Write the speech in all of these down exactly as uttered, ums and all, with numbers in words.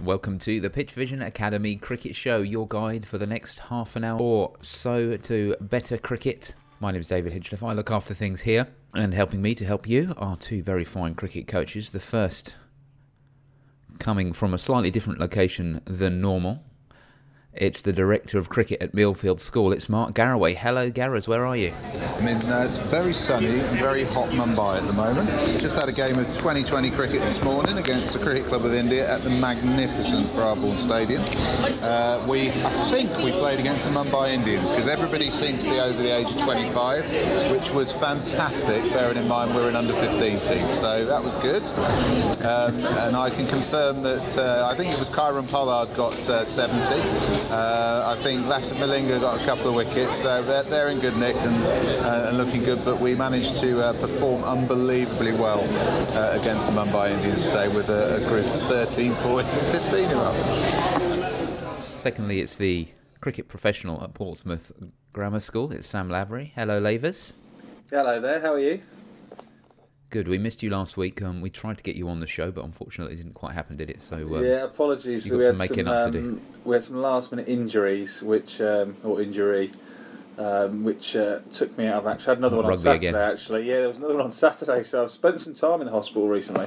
Welcome to the Pitch Vision Academy Cricket Show, your guide for the next half an hour or so to better cricket. My name is David Hitchcliffe. I look after things here, and helping me to help you are two very fine cricket coaches. The first coming from a slightly different location than normal. It's the Director of Cricket at Millfield School. It's Mark Garraway. Hello, Garras. Where are you? I'm in uh, it's very sunny and very hot Mumbai at the moment. Just had a game of twenty twenty cricket this morning against the Cricket Club of India at the magnificent Brabourne Stadium. Uh, we, I think we played against the Mumbai Indians because everybody seemed to be over the age of twenty-five, which was fantastic, bearing in mind we're an under fifteen team. So that was good. Um, and I can confirm that uh, I think it was Kyron Pollard got uh, seventy. Uh, I think Lassit Malinga got a couple of wickets, so they're, they're in good nick and, uh, and looking good, but we managed to uh, perform unbelievably well uh, against the Mumbai Indians today with a, a group of thirteen, fourteen, fifteen year olds. Secondly, it's the cricket professional at Portsmouth Grammar School. It's Sam Lavery. Hello, Lavers. Hello there, how are you? Good. We missed you last week. Um, we tried to get you on the show, but unfortunately it didn't quite happen, did it? So um, yeah, apologies. You've got we some had making some, up um, to do. We had some last-minute injuries, which um, or injury, um, which uh, took me out of action. I had another one on Rugby Saturday, again. actually. Yeah, there was another one on Saturday, so I've spent some time in the hospital recently.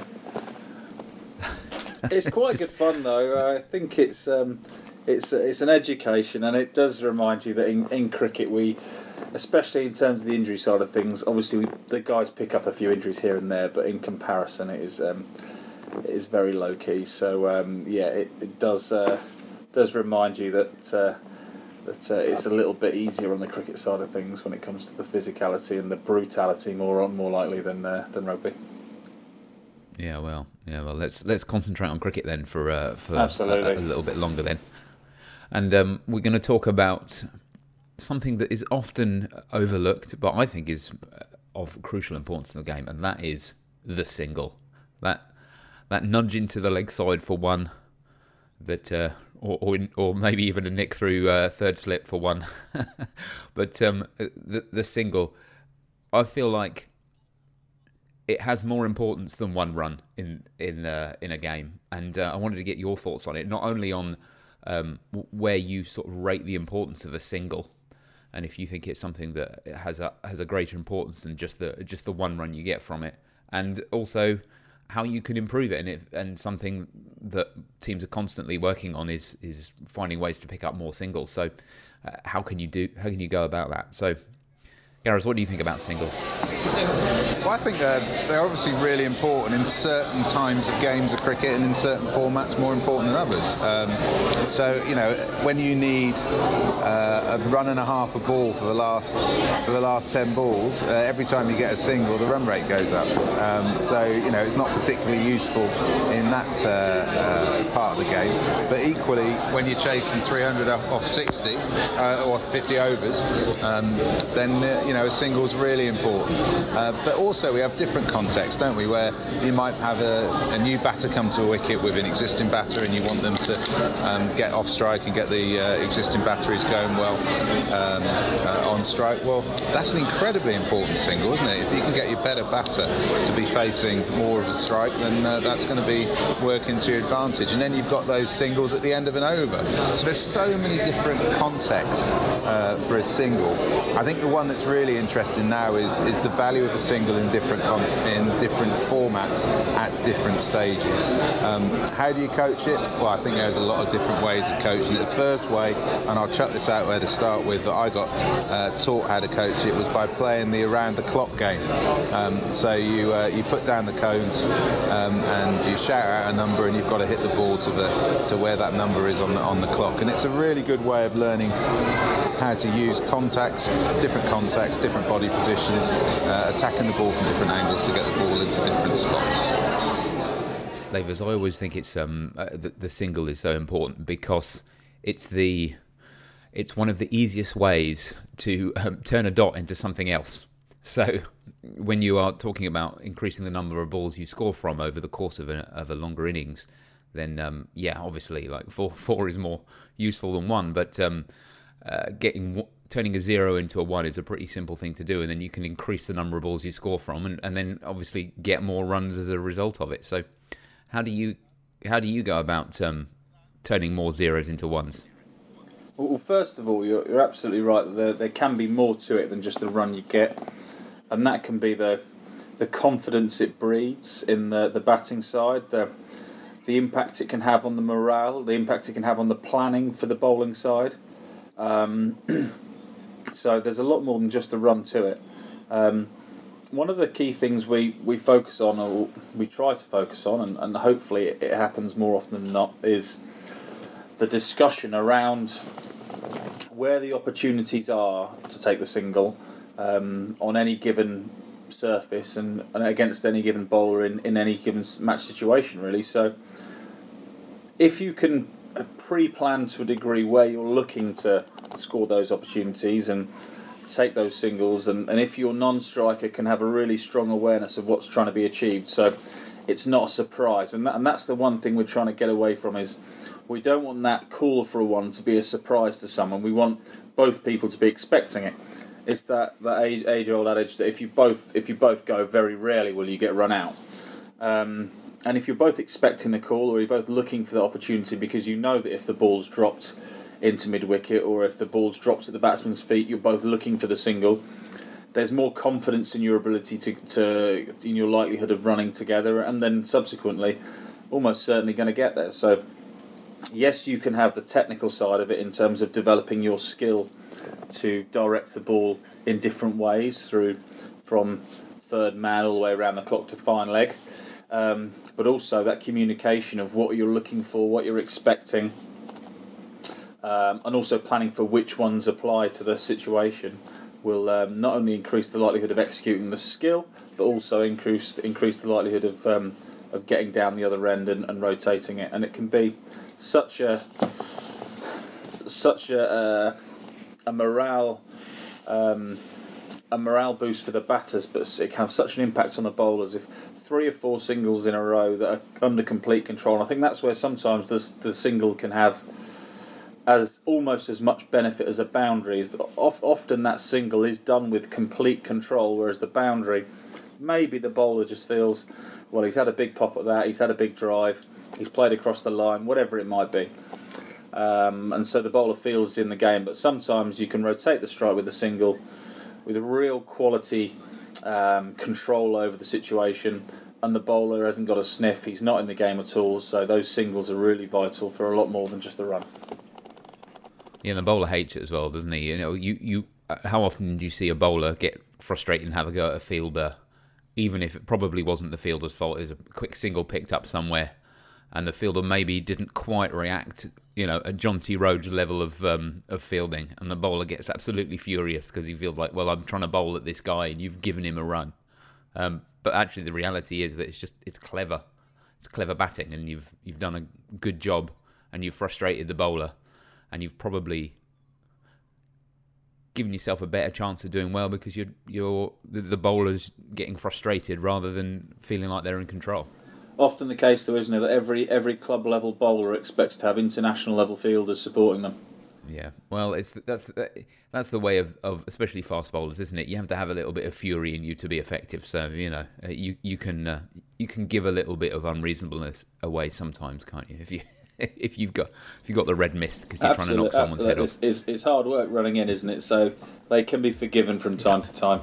It's quite good fun, though. I think it's um, it's it's an education, and it does remind you that in, in cricket we. Especially in terms of the injury side of things, obviously we, the guys pick up a few injuries here and there, but in comparison, it is um, it is very low key. So um, yeah, it, it does uh, does remind you that uh, that uh, it's a little bit easier on the cricket side of things when it comes to the physicality and the brutality, more on more likely than uh, than rugby. Yeah, well, yeah, well. Let's let's concentrate on cricket then for uh, for a, Absolutely. a little bit longer then, and um, we're going to talk about something that is often overlooked, but I think is of crucial importance in the game, and that is the single. That that nudge into the leg side for one, that uh, or, or or maybe even a nick through uh, third slip for one. But um, the the single, I feel like it has more importance than one run in in uh, in a game, and uh, I wanted to get your thoughts on it. Not only on um, where you sort of rate the importance of a single, and if you think it's something that has a has a greater importance than just the just the one run you get from it, and also how you can improve it, and if, and something that teams are constantly working on is is finding ways to pick up more singles. So, uh, how can you do? How can you go about that? So, Gareth, what do you think about singles? Well, I think they're, they're obviously really important in certain times of games of cricket and in certain formats more important than others. Um, so, you know, when you need uh, a run and a half a ball for the last for the last ten balls, uh, every time you get a single, the run rate goes up. Um, so, you know, it's not particularly useful in that uh, uh, part of the game. But equally, when you're chasing three hundred off, off sixty uh, or fifty overs, um, then, uh, you know, a single's really important. Uh, but also we have different contexts, don't we, where you might have a, a new batter come to a wicket with an existing batter and you want them to um, get off strike and get the uh, existing batteries going well um, uh, on strike. Well, that's an incredibly important single, isn't it? If you can get your better batter to be facing more of a strike, then uh, that's going to be working to your advantage. And then you've got those singles at the end of an over. So there's so many different contexts uh, for a single. I think the one that's really interesting now is, is the value of a single in different con- in different formats at different stages. Um, how do you coach it? Well, I think there's a lot of different ways of coaching it. The first way, and I'll chuck this out there to start with, that I got uh, taught how to coach it was by playing the around the clock game. Um, so you uh, you put down the cones um, and you shout out a number, and you've got to hit the ball to the to where that number is on the on the clock. And it's a really good way of learning how to use contacts, different contacts, different body positions, uh, attacking the ball from different angles to get the ball into different spots. Lavers, I always think it's um uh, the, the single is so important because it's the it's one of the easiest ways to um, turn a dot into something else. So when you are talking about increasing the number of balls you score from over the course of a, of a longer innings, then um, yeah, obviously like four four is more useful than one, but um, uh, getting turning a zero into a one is a pretty simple thing to do, and then you can increase the number of balls you score from, and, and then obviously get more runs as a result of it. So how do you how do you go about um, turning more zeros into ones? Well, first of all, you're, you're absolutely right. There, there can be more to it than just the run you get, and that can be the the confidence it breeds in the, the batting side, the the impact it can have on the morale, the impact it can have on the planning for the bowling side. Um, so there's a lot more than just the run to it. Um, one of the key things we, we focus on, or we try to focus on, and, and hopefully it, it happens more often than not, is the discussion around where the opportunities are to take the single um, on any given surface and, and against any given bowler in, in any given match situation, really. So if you can pre-plan to a degree where you're looking to score those opportunities and take those singles, and, and if your non-striker can have a really strong awareness of what's trying to be achieved, so it's not a surprise. And, that, and that's the one thing we're trying to get away from, is we don't want that call for a one to be a surprise to someone. We want both people to be expecting it. It's that, that age-old adage that if you both if you both go, very rarely will you get run out. Um, and if you're both expecting the call, or you're both looking for the opportunity because you know that if the ball's dropped into mid-wicket, or if the ball's dropped at the batsman's feet, you're both looking for the single, there's more confidence in your ability to, to in your likelihood of running together, and then subsequently almost certainly going to get there. So yes, you can have the technical side of it in terms of developing your skill to direct the ball in different ways, through from third man all the way around the clock to fine leg, um, but also that communication of what you're looking for, what you're expecting, um, and also planning for which ones apply to the situation will um, not only increase the likelihood of executing the skill, but also increase increase the likelihood of um, of getting down the other end and, and rotating it. And it can be such a such a uh, a morale um, a morale boost for the batters, but it can have such an impact on the bowlers if three or four singles in a row that are under complete control. And I think that's where sometimes the the single can have as almost as much benefit as a boundary. Is that often that single is done with complete control, whereas the boundary, maybe the bowler just feels, well, he's had a big pop at that, he's had a big drive, he's played across the line, whatever it might be. Um, and so the bowler feels in the game. But sometimes you can rotate the strike with a single with a real quality um, control over the situation, and the bowler hasn't got a sniff, he's not in the game at all. So those singles are really vital for a lot more than just the run. Yeah, and the bowler hates it as well, doesn't he? You know, you, you how often do you see a bowler get frustrated and have a go at a fielder, even if it probably wasn't the fielder's fault? Is a quick single picked up somewhere, and the fielder maybe didn't quite react, you know, at John T. Rhodes' level of um, of fielding, and the bowler gets absolutely furious because he feels like, well, I'm trying to bowl at this guy and you've given him a run. Um, but actually, the reality is that it's just it's clever, it's clever batting, and you've you've done a good job, and you've frustrated the bowler, and you've probably given yourself a better chance of doing well because you're you're the, the bowler's getting frustrated rather than feeling like they're in control. Often the case, though, isn't it, that every every club level bowler expects to have international level fielders supporting them. Yeah, well, it's that's that's the way of, of especially fast bowlers, isn't it? You have to have a little bit of fury in you to be effective. So you know, you you can uh, you can give a little bit of unreasonableness away sometimes, can't you? If you if you've got if you've got the red mist because you're Absolutely. trying to knock someone's head it's, off. It's, it's hard work running in, isn't it? So they can be forgiven from time to time.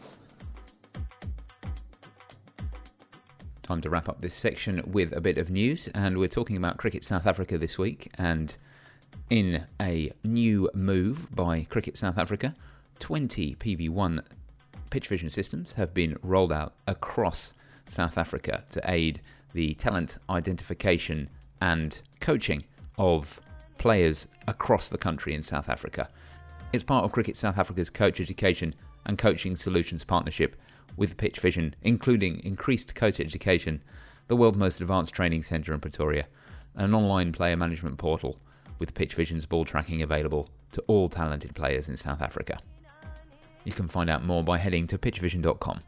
Time to wrap up this section with a bit of news, and we're talking about Cricket South Africa this week. And in a new move by Cricket South Africa, twenty P V one pitch vision systems have been rolled out across South Africa to aid the talent identification and coaching of players across the country in South Africa. It's part of Cricket South Africa's coach education and coaching solutions partnership with Pitch Vision, including increased coach education, the world's most advanced training centre in Pretoria, and an online player management portal with Pitch Vision's ball tracking available to all talented players in South Africa. You can find out more by heading to pitch vision dot com.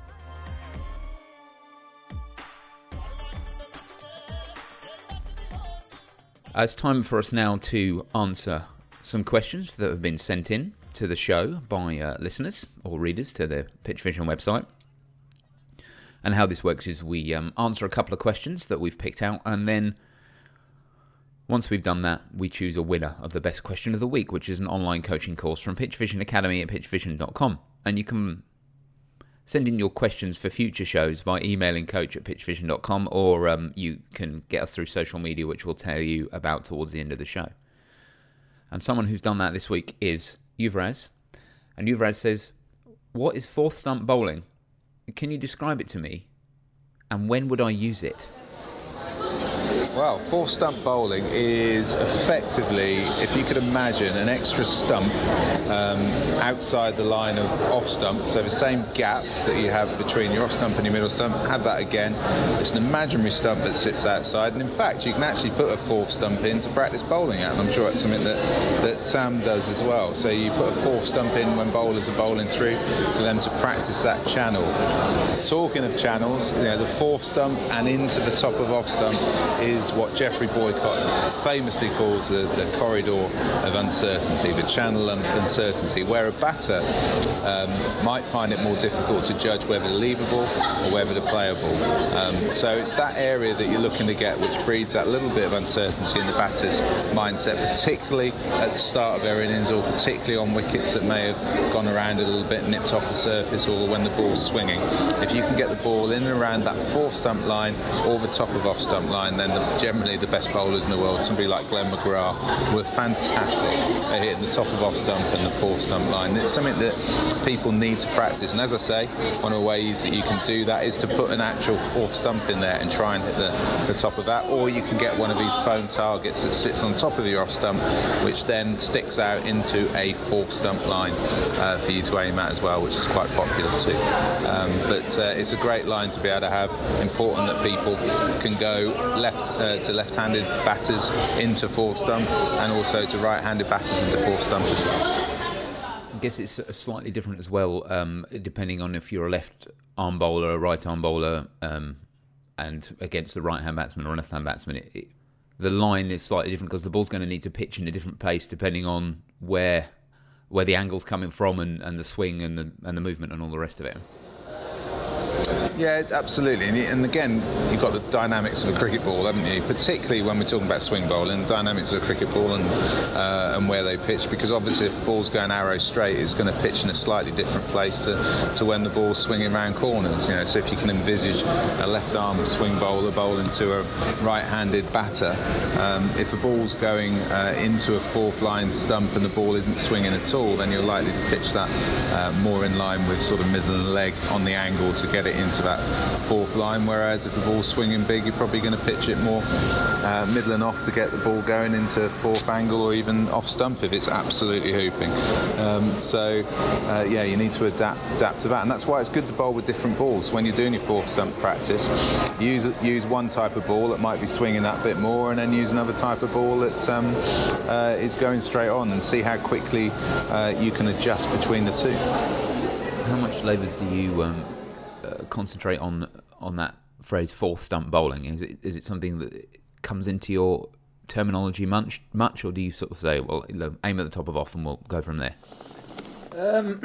It's time for us now to answer some questions that have been sent in to the show by uh, listeners or readers to the Pitch Vision website. And how this works is we um, answer a couple of questions that we've picked out, and then Once we've done that, we choose a winner of the best question of the week, which is an online coaching course from Pitch Vision Academy at pitch vision dot com. And you can send in your questions for future shows by emailing coach at pitch vision dot com, or um, you can get us through social media, which we'll tell you about towards the end of the show. And someone who's done that this week is Yuvraz. And Yuvraz says, what is fourth stump bowling? Can you describe it to me? And when would I use it? Well, fourth stump bowling is effectively, if you could imagine, an extra stump um, outside the line of off stump. So the same gap that you have between your off stump and your middle stump, have that again. It's an imaginary stump that sits outside, and in fact, you can actually put a fourth stump in to practice bowling at. And I'm sure that's something that, that Sam does as well. So you put a fourth stump in when bowlers are bowling through for them to practice that channel. Talking of channels, you know, the fourth stump and into the top of off stump is what Geoffrey Boycott famously calls the, the corridor of uncertainty, the channel of uncertainty, where a batter um, might find it more difficult to judge whether to leave a ball or whether to play a ball. Um, so it's that area that you're looking to get which breeds that little bit of uncertainty in the batter's mindset, particularly at the start of their innings, or particularly on wickets that may have gone around a little bit, nipped off the surface, or when the ball's swinging. If you can get the ball in and around that fourth stump line or the top of off stump line, then the, generally the best bowlers in the world, somebody like Glenn McGrath, were fantastic at hitting the top of off stump and the fourth stump line. It's something that people need to practice, and as I say, one of the ways that you can do that is to put an actual fourth stump in there and try and hit the, the top of that, or you can get one of these foam targets that sits on top of your off stump, which then sticks out into a fourth stump line uh, for you to aim at as well, which is quite popular too. Um, but uh, it's a great line to be able to have. Important that people can go left uh, to left-handed batters into fourth stump, and also to right-handed batters into fourth stump as well. I guess it's slightly different as well, um, depending on if you're a left arm bowler, a right arm bowler, um, and against the right hand batsman or a left hand batsman. It, it, the line is slightly different because the ball's going to need to pitch in a different place depending on where where the angle's coming from, and, and the swing and the and the movement and all the rest of it. Yeah, absolutely. And, and again, you've got the dynamics of a cricket ball, haven't you? Particularly when we're talking about swing bowling, the dynamics of a cricket ball and uh, and where they pitch. Because obviously, if the ball's going arrow straight, it's going to pitch in a slightly different place to, to when the ball's swinging around corners. You know, so if you can envisage a left-arm swing bowler bowling to a right-handed batter, um, if the ball's going uh, into a fourth-line stump and the ball isn't swinging at all, then you're likely to pitch that uh, more in line with sort of middle and leg on the angle to get it into that fourth line, whereas if the ball's swinging big, you're probably going to pitch it more uh, middle and off to get the ball going into fourth angle, or even off stump if it's absolutely hooping. Um, so uh, yeah, you need to adapt adapt to that, and that's why it's good to bowl with different balls. When you're doing your fourth stump practice, use use one type of ball that might be swinging that bit more, and then use another type of ball that um, uh, is going straight on, and see how quickly uh, you can adjust between the two. How much labours do you um Uh, concentrate on on that phrase fourth stump bowling? Is it is it something that comes into your terminology much much, or do you sort of say, well, aim at the top of off and we'll go from there? Um,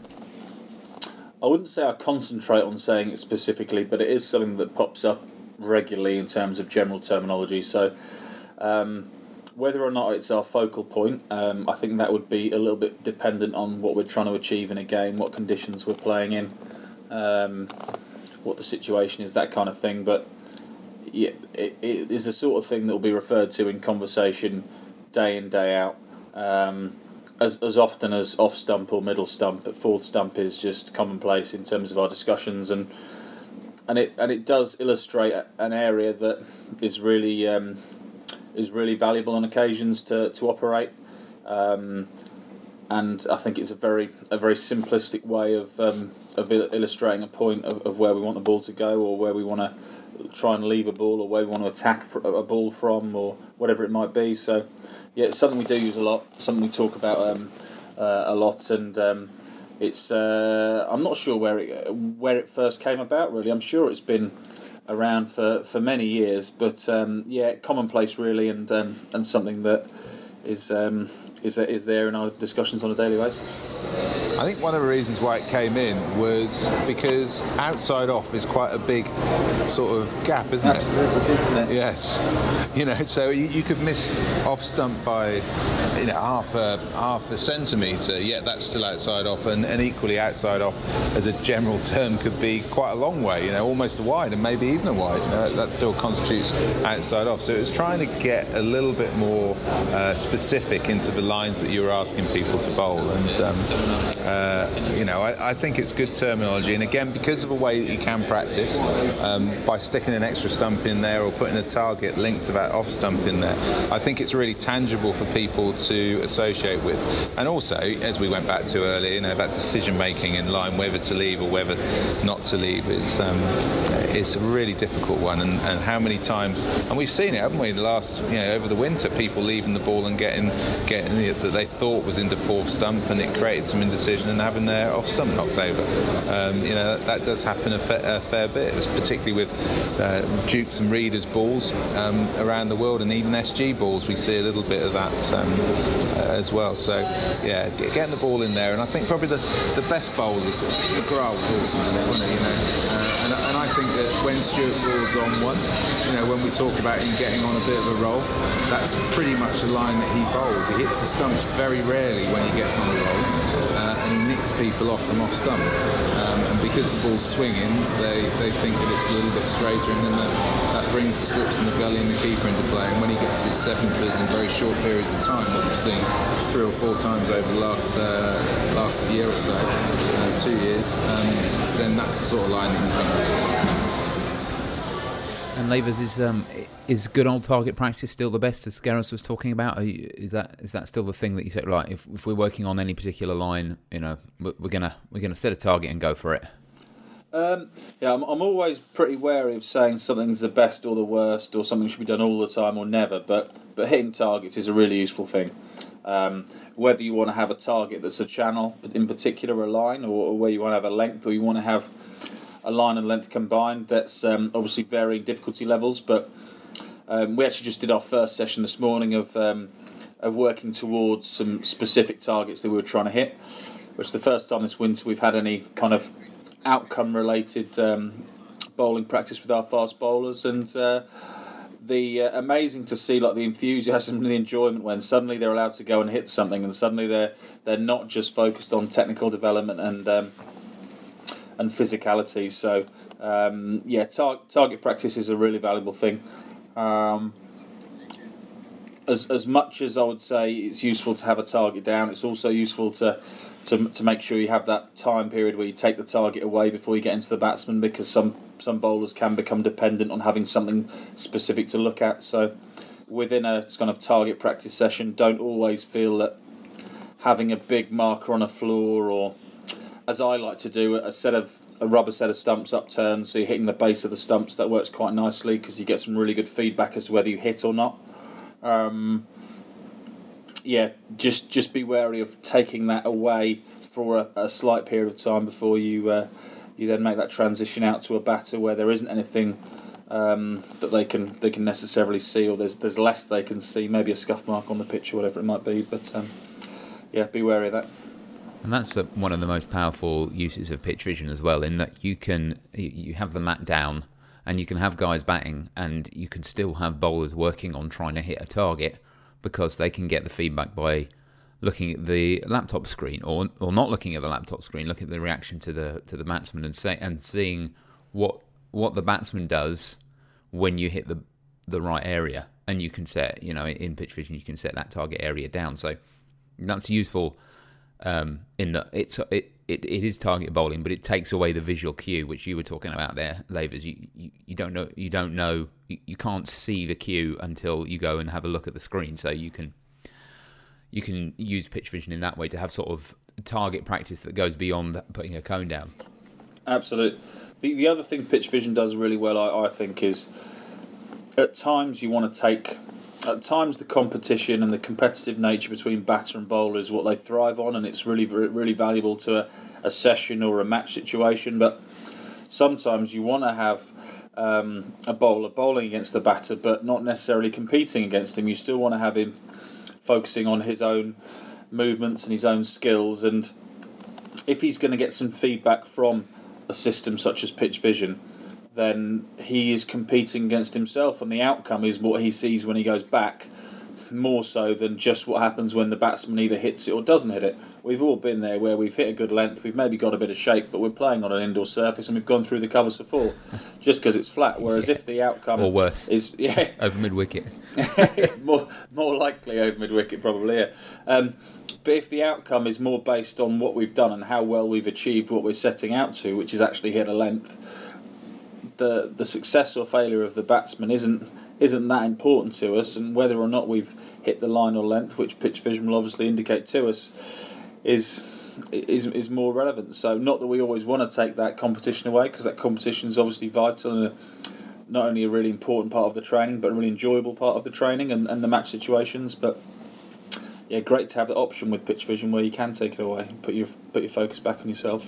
I wouldn't say I concentrate on saying it specifically, but it is something that pops up regularly in terms of general terminology. So um, whether or not it's our focal point, um, I think that would be a little bit dependent on what we're trying to achieve in a game, what conditions we're playing in. Um, what the situation is, that kind of thing. But yeah, it, it is the sort of thing that will be referred to in conversation day in, day out, um, as as often as off stump or middle stump. But fourth stump is just commonplace in terms of our discussions, and and it and it does illustrate an area that is really um, is really valuable on occasions to to operate. Um, And I think it's a very a very simplistic way of um, of illustrating a point of, of where we want the ball to go, or where we want to try and leave a ball, or where we want to attack a ball from, or whatever it might be. So, yeah, it's something we do use a lot, something we talk about um, uh, a lot, and um, it's uh, I'm not sure where it where it first came about. Really, I'm sure it's been around for, for many years, but um, yeah, commonplace really, and um, and something that is um, is is there in our discussions on a daily basis. I think one of the reasons why it came in was because outside off is quite a big sort of gap, isn't it? Absolutely, isn't it? Yes. You know, so you, you could miss off stump by, you know, half a half a centimetre, yet that's still outside off, and, and equally outside off as a general term could be quite a long way, you know, almost a wide and maybe even a wide. You know, that still constitutes outside off. So it's trying to get a little bit more uh, specific into the lines that you're asking people to bowl, and um, uh, you know, I, I think it's good terminology. And again, because of the way that you can practice, um, by sticking an extra stump in there or putting a target linked to that off stump in there, I think it's really tangible for people to associate with. And also, as we went back to earlier, you know, that decision making in line whether to leave or whether not to leave is um, it's a really difficult one. And, and how many times, and we've seen it, haven't we, the last, you know, over the winter, people leaving the ball and getting getting it that they thought was into fourth stump, and it created some indecision and having their off stump knocked over. Um, you know, that, that does happen a, fa- a fair bit, particularly with uh, Dukes and Readers balls um, around the world, and even S G balls. We see a little bit of that um, uh, as well. So yeah, getting the ball in there, and I think probably the, the best bowlers, McGrath was awesome in it, wasn't he? You know, uh, and, and I think that when Stuart Broad's on one, you know, when we talk about him getting on a bit of a roll, that's pretty much the line that he bowls. He hits the stumps very rarely when he gets on a roll, uh, and he nicks people off from off stump. Um, and because the ball's swinging, they, they think that it's a little bit straighter, and then that, that brings the slips and the gully and the keeper into play. And when he gets his seventhers in very short periods of time, what we've seen three or four times over the last uh, last year or so, uh, two years, um, then that's the sort of line that he's been into. And Lavers, is um is good old target practice still the best, as Gareth was talking about? Are you, is that is that still the thing that you say? Right, if if we're working on any particular line, you know, we're, we're gonna we're gonna set a target and go for it. Um, yeah, I'm, I'm always pretty wary of saying something's the best or the worst, or something should be done all the time or never. But but hitting targets is a really useful thing. Um, whether you want to have a target that's a channel, in particular a line, or, or where you want to have a length, or you want to have a line and length combined, that's um, obviously varying difficulty levels. But um, we actually just did our first session this morning of um, of working towards some specific targets that we were trying to hit, which is the first time this winter we've had any kind of outcome related um, bowling practice with our fast bowlers. And uh, the uh, amazing to see, like, the enthusiasm and the enjoyment when suddenly they're allowed to go and hit something, and suddenly they're they're not just focused on technical development and um, and physicality. So um, yeah, tar- target practice is a really valuable thing. Um, as as much as I would say it's useful to have a target down, it's also useful to to to make sure you have that time period where you take the target away before you get into the batsman, because some some bowlers can become dependent on having something specific to look at. So within a kind of target practice session, don't always feel that having a big marker on a floor, or, as I like to do, a set of a rubber set of stumps upturned, so you're hitting the base of the stumps. That works quite nicely because you get some really good feedback as to whether you hit or not. Um, yeah, just just be wary of taking that away for a, a slight period of time before you uh, you then make that transition out to a batter where there isn't anything um, that they can they can necessarily see, or there's there's less they can see, maybe a scuff mark on the pitch or whatever it might be. But um, yeah, be wary of that. And that's the, one of the most powerful uses of pitch vision as well, in that you can you have the mat down and you can have guys batting, and you can still have bowlers working on trying to hit a target, because they can get the feedback by looking at the laptop screen, or or not looking at the laptop screen, looking at the reaction to the to the batsman, and say and seeing what what the batsman does when you hit the the right area, and you can set, you know, in pitch vision you can set that target area down. So that's useful. Um, in that it's it, it it is target bowling, but it takes away the visual cue, which you were talking about there, Lavers. You, you you don't know you don't know you, you can't see the cue until you go and have a look at the screen. So you can you can use pitch vision in that way to have sort of target practice that goes beyond putting a cone down. Absolutely. The the other thing pitch vision does really well, I, I think, is at times you want to take. At times, the competition and the competitive nature between batter and bowler is what they thrive on, and it's really, really valuable to a, a session or a match situation. But sometimes you want to have um, a bowler bowling against the batter, but not necessarily competing against him. You still want to have him focusing on his own movements and his own skills. And if he's going to get some feedback from a system such as Pitch Vision, then he is competing against himself, and the outcome is what he sees when he goes back, more so than just what happens when the batsman either hits it or doesn't hit it. We've all been there where we've hit a good length, we've maybe got a bit of shape, but we're playing on an indoor surface and we've gone through the covers for four just because it's flat. Whereas yeah. if the outcome or worse is yeah over mid wicket, more more likely over mid wicket probably. Yeah. Um, but if the outcome is more based on what we've done and how well we've achieved what we're setting out to, which is actually hit a length, the the success or failure of the batsman isn't. isn't that important to us, and whether or not we've hit the line or length, which Pitch Vision will obviously indicate to us, is is is more relevant. So not that we always want to take that competition away, because that competition is obviously vital and a, not only a really important part of the training, but a really enjoyable part of the training and, and the match situations. But yeah, great to have the option with Pitch Vision where you can take it away and put your put your focus back on yourself.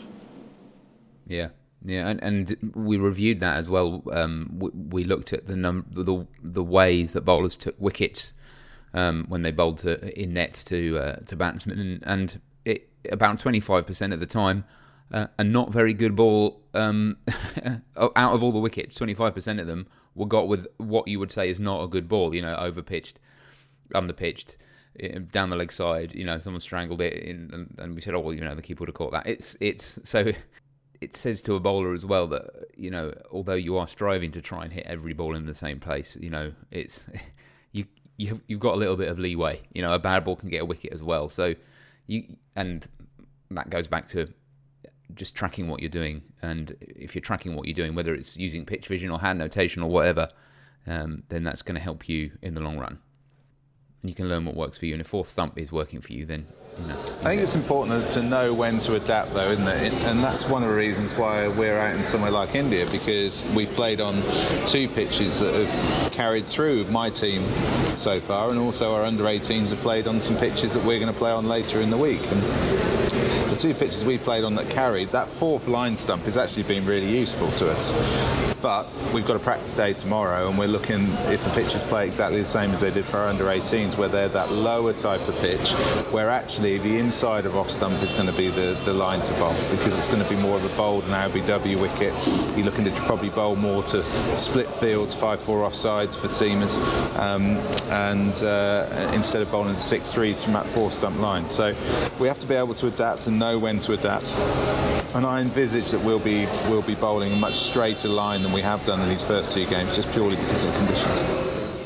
Yeah. Yeah, and, and we reviewed that as well. Um, we, we looked at the num the the ways that bowlers took wickets um, when they bowled to, in nets to uh, to batsmen, and, and it, about twenty-five percent of the time, uh, a not very good ball um, out of all the wickets, twenty-five percent of them were got with what you would say is not a good ball. You know, overpitched, underpitched, down the leg side. You know, someone strangled it, in, and, and we said, oh well, you know, the keeper would have caught that. It's it's so. It says to a bowler as well that, you know, although you are striving to try and hit every ball in the same place, you know, it's you you've you've got a little bit of leeway. You know, a bad ball can get a wicket as well. So you and that goes back to just tracking what you're doing. And if you're tracking what you're doing, whether it's using Pitch Vision or hand notation or whatever, um, then that's going to help you in the long run. And you can learn what works for you. And if fourth stump is working for you, then. You know, I think it's important to know when to adapt, though, isn't it? And that's one of the reasons why we're out in somewhere like India, because we've played on two pitches that have carried through my team so far, and also our under eighteens have played on some pitches that we're going to play on later in the week. And the two pitches we played on that carried, that fourth line stump has actually been really useful to us. But we've got a practice day tomorrow, and we're looking if the pitches play exactly the same as they did for our under eighteens, where they're that lower type of pitch, where actually the inside of off stump is going to be the, the line to bowl, because it's going to be more of a bowled and O B W wicket. You're looking to probably bowl more to split fields, five four offsides for seamers, um, and uh, instead of bowling six threes from that four stump line. So we have to be able to adapt and know when to adapt. And I envisage that we'll be we'll be bowling a much straighter line than we have done in these first two games, just purely because of conditions.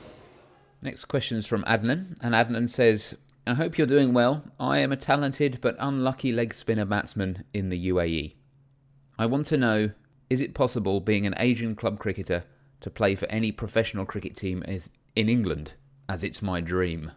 Next question is from Adnan, and Adnan says, I hope you're doing well. I am a talented but unlucky leg spinner batsman in the U A E. I want to know, is it possible, being an Asian club cricketer, to play for any professional cricket team is in England, as it's my dream?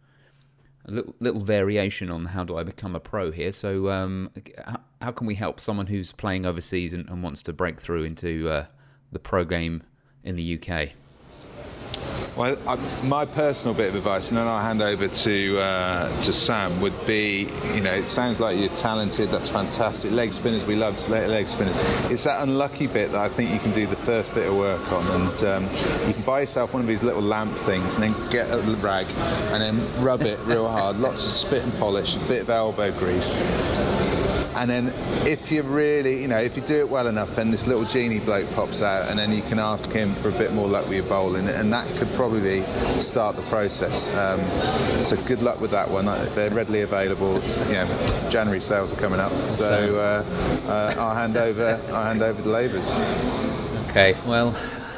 A little, little variation on how do I become a pro here. So um, how can we help someone who's playing overseas and, and wants to break through into uh, the pro game in the U K? Well, I, my personal bit of advice, and then I'll hand over to uh, to Sam, would be, you know, it sounds like you're talented, that's fantastic. Leg spinners, we love leg spinners. It's that unlucky bit that I think you can do the first bit of work on, and um, you can buy yourself one of these little lamp things and then get a rag and then rub it real hard, lots of spit and polish, a bit of elbow grease. And then if you really, you know, if you do it well enough, then this little genie bloke pops out, and then you can ask him for a bit more luck with your bowling, and that could probably start the process. Um, so good luck with that one. They're readily available. It's, you know, January sales are coming up, so uh, uh, I'll hand over. I'll hand over the labours. Okay. Well.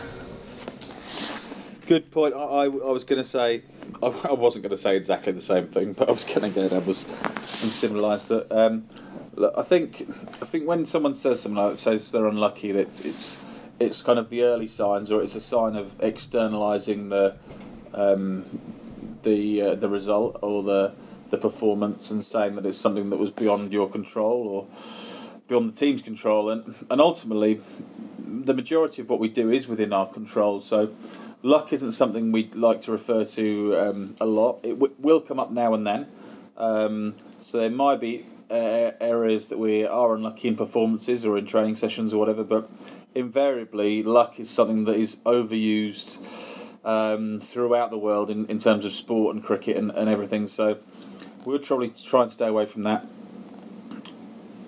Good point. I, I, I was going to say, I, I wasn't going to say exactly the same thing, but I was going to go down with some similar lines. That um, look, I think, I think when someone says something like that, says they're unlucky, that it's, it's it's kind of the early signs, or it's a sign of externalising the um, the uh, the result or the the performance, and saying that it's something that was beyond your control or beyond the team's control, and and ultimately, the majority of what we do is within our control. So. Luck isn't something we like to refer to um, a lot. It w- will come up now and then. Um, so there might be uh, areas that we are unlucky in performances or in training sessions or whatever, but invariably luck is something that is overused um, throughout the world in, in terms of sport and cricket and, and everything. So we'll probably try and stay away from that.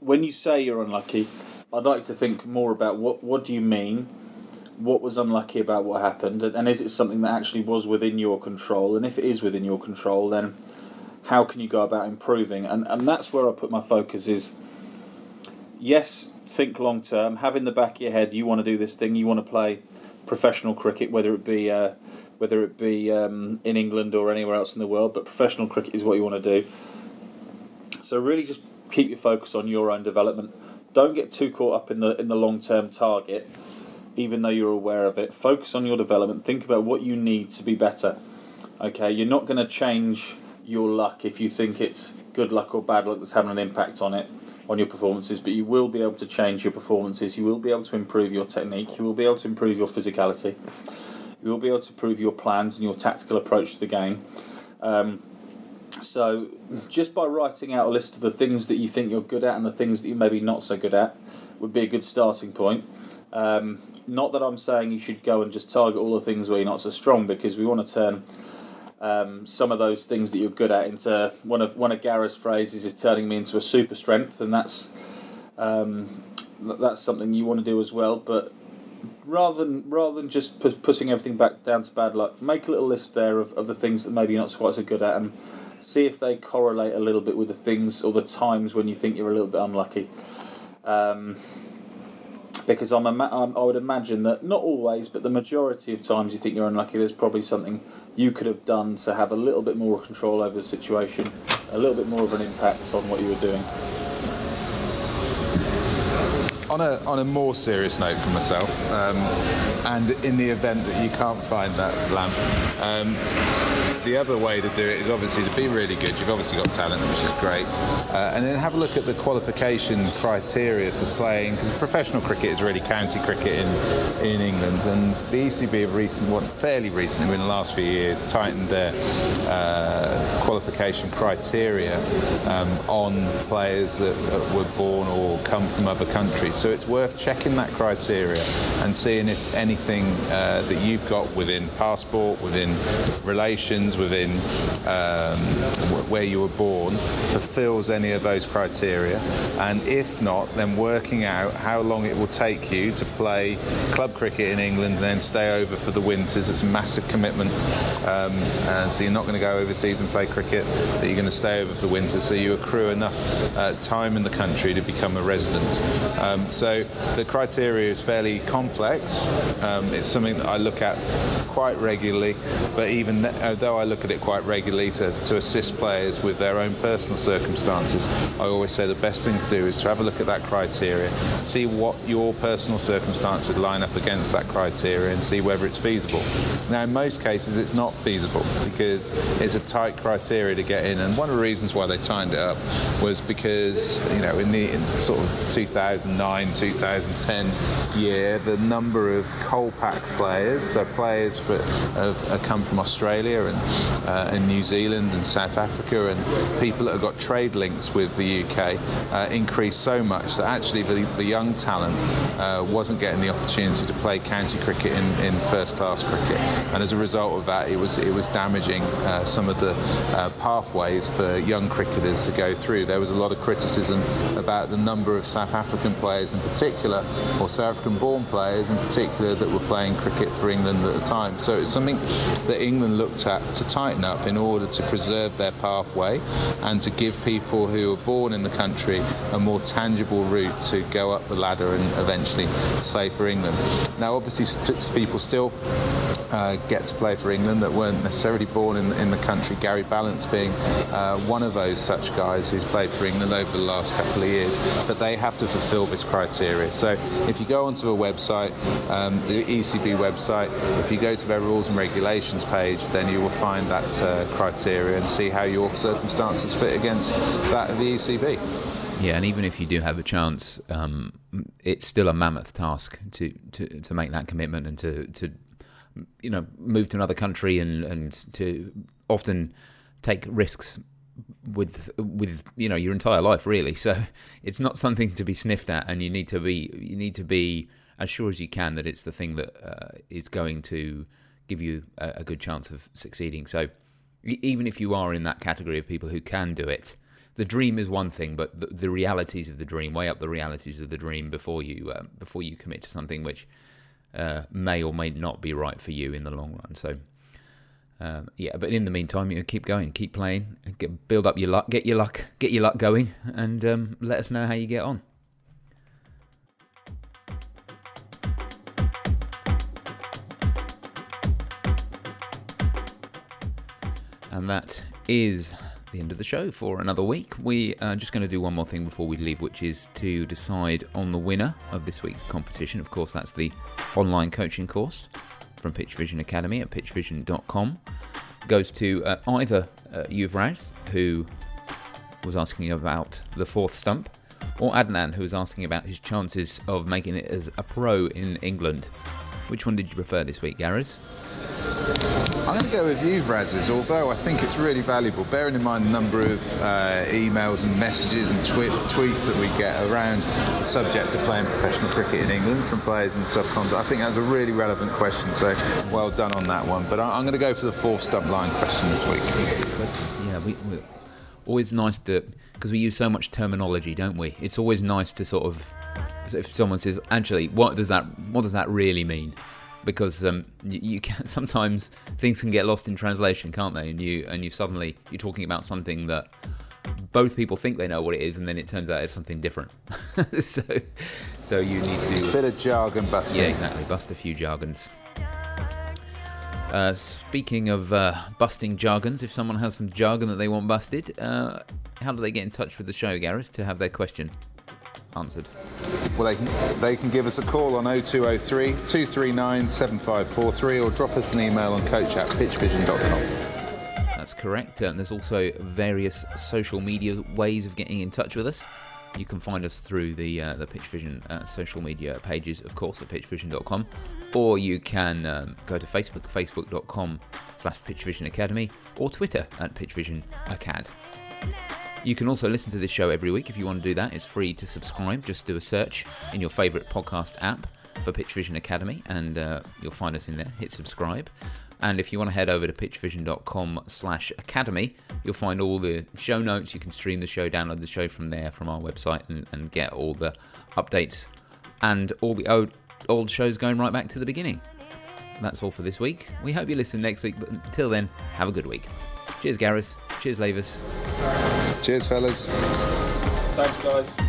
when you say you're unlucky, I'd like to think more about what what do you mean. What was unlucky about what happened, and, and is it something that actually was within your control? And if it is within your control, then how can you go about improving? And and that's where I put my focus is, yes, think long term, have in the back of your head, you want to do this thing, you want to play professional cricket, whether it be uh, whether it be um, in England or anywhere else in the world, but professional cricket is what you want to do. So really just keep your focus on your own development. Don't get too caught up in the in the long term target. Even though you're aware of it, focus on your development. Think about what you need to be better. Okay, you're not going to change your luck if you think it's good luck or bad luck that's having an impact on it, on your performances, but you will be able to change your performances. You will be able to improve your technique. You will be able to improve your physicality. You will be able to improve your plans and your tactical approach to the game. Um, so just by writing out a list of the things that you think you're good at and the things that you're maybe not so good at would be a good starting point. Um, not that I'm saying you should go and just target all the things where you're not so strong, because we want to turn um, some of those things that you're good at into one of one of Gareth's phrases is turning me into a super strength, and that's um, that's something you want to do as well. But rather than rather than just pu- putting everything back down to bad luck, make a little list there of, of the things that maybe you're not quite so good at, and see if they correlate a little bit with the things or the times when you think you're a little bit unlucky. Um, Because I'm, I'm, I would imagine that not always, but the majority of times you think you're unlucky, there's probably something you could have done to have a little bit more control over the situation, a little bit more of an impact on what you were doing. On a on a more serious note for myself, um, and in the event that you can't find that lamp, um, the other way to do it is obviously to be really good. You've obviously got talent, which is great, uh, and then have a look at the qualification criteria for playing, because professional cricket is really county cricket in in England, and the E C B have recent, what fairly recently, in the last few years, tightened their uh, qualification criteria um, on players that, that were born or come from other countries. So it's worth checking that criteria and seeing if anything uh, that you've got within passport, within relations, within um, where you were born fulfills any of those criteria. And if not, then working out how long it will take you to play club cricket in England and then stay over for the winters. It's a massive commitment. Um, and so you're not going to go overseas and play cricket, but you're going to stay over for the winter, so you accrue enough uh, time in the country to become a resident. Um, So the criteria is fairly complex. Um, it's something that I look at quite regularly, but even th- though I look at it quite regularly to, to assist players with their own personal circumstances, I always say the best thing to do is to have a look at that criteria, see what your personal circumstances line up against that criteria, and see whether it's feasible. Now, in most cases, it's not feasible because it's a tight criteria to get in, and one of the reasons why they tightened it up was because, you know, in the in sort of two thousand nine two thousand ten year, the number of Colpack players, so players for, have, have come from Australia and, uh, and New Zealand and South Africa, and people that have got trade links with the U K uh, increased so much that actually the, the young talent uh, wasn't getting the opportunity to play county cricket in, in first class cricket, and as a result of that it was it was damaging uh, some of the uh, pathways for young cricketers to go through. There was a lot of criticism about the number of South African players in particular, or South African born players in particular, that were playing cricket for England at the time. So it's something that England looked at to tighten up in order to preserve their pathway and to give people who are born in the country a more tangible route to go up the ladder and eventually play for England. Now obviously people still Uh, get to play for England that weren't necessarily born in, in the country, Gary Ballance being uh, one of those such guys who's played for England over the last couple of years, but they have to fulfil this criteria. So if you go onto a website, um, the E C B website, if you go to their rules and regulations page, then you will find that uh, criteria and see how your circumstances fit against that of the E C B. Yeah, and even if you do have a chance, um, it's still a mammoth task to, to, to make that commitment and to, to you know, move to another country and, and to often take risks with with you know your entire life, really. So it's not something to be sniffed at, and you need to be you need to be as sure as you can that it's the thing that uh, is going to give you a, a good chance of succeeding. So even if you are in that category of people who can do it, the dream is one thing, but the, the realities of the dream, weigh up the realities of the dream before you uh, before you commit to something which uh, may or may not be right for you in the long run. So, um, yeah, but in the meantime, you know, keep going, keep playing, get, build up your luck, get your luck, get your luck going, and um, let us know how you get on. And that is the end of the show for another week. We are just going to do one more thing before we leave, which is to decide on the winner of this week's competition. Of course, that's the online coaching course from Pitch Vision Academy at pitch vision dot com. Goes to uh, either uh, Yuvraj, who was asking about the fourth stump, or Adnan, who was asking about his chances of making it as a pro in England. Which one did you prefer this week, Gareth? I'm going to go with Yuvraz's, although I think it's really valuable, bearing in mind the number of uh, emails and messages and twi- tweets that we get around the subject of playing professional cricket in England from players in subcontinent. I think that's a really relevant question, so well done on that one. But I'm going to go for the fourth stump line question this week. Yeah, we, we always nice to, because we use so much terminology, don't we? It's always nice to sort of, if someone says, actually, what does that, what does that really mean? Because um, you, you can, sometimes things can get lost in translation, can't they? And you and you suddenly you're talking about something that both people think they know what it is, and then it turns out it's something different. so, so you need to bit of jargon busting. Yeah, exactly. Bust a few jargons. Uh, speaking of uh, busting jargons, if someone has some jargon that they want busted, uh, how do they get in touch with the show, Gareth, to have their question answered? Well, they can, they can give us a call on oh two oh three, two three nine, seven five four three or drop us an email on coach at pitch vision dot com. That's correct. And there's also various social media ways of getting in touch with us. You can find us through the uh, the Pitch Vision uh, social media pages, of course, at pitch vision dot com, or you can um, go to Facebook, facebook dot com slash pitch vision academy, or Twitter at pitch vision acad. You can also listen to this show every week if you want to do that. It's free to subscribe. Just do a search in your favourite podcast app for Pitch Vision Academy, and uh, you'll find us in there. Hit subscribe. And if you want to head over to pitch vision dot com slash academy, you'll find all the show notes. You can stream the show, download the show from there, from our website, and, and get all the updates and all the old, old shows going right back to the beginning. That's all for this week. We hope you listen next week, but until then, have a good week. Cheers, Gareth. Cheers, Lavis. Cheers, fellas. Thanks, guys.